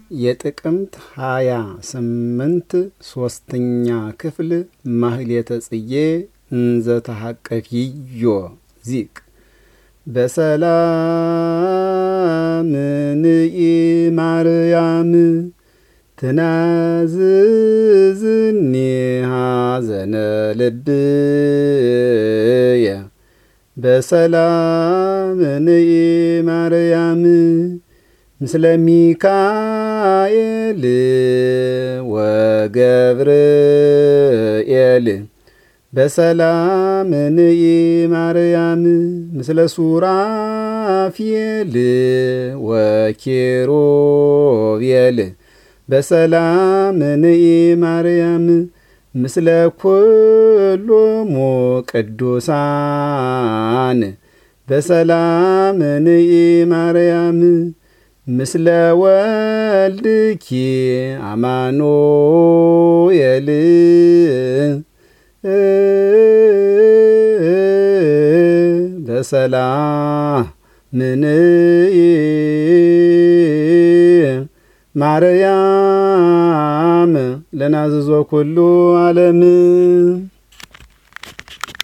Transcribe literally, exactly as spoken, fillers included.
የጥቅምት ሃያ ስምንት ሶስተኛ ክፍል ማህሌተ ጽጌ እንዘ ተሐቀቅዮ ዚቅ በሰላም ንኢ ማርያም ትናዝዝኒ ሐዘነ ልብየ በሰላም ንኢ ማርያም ምስለ ሚካኤል ወገብርኤል በሰላም ንኢ ማርያም ምስለ ሱራፌል ወኪሩቤል በሰላም ንኢ ማርያም ምስለ ኩሎሙ ቅዱሳን በሰላም ንኢ ማርያም ምስለ ወልድኪ አማኑኤል በሰላም ንኢ ማርያም ለናዝዞ ኩሉ ዓለም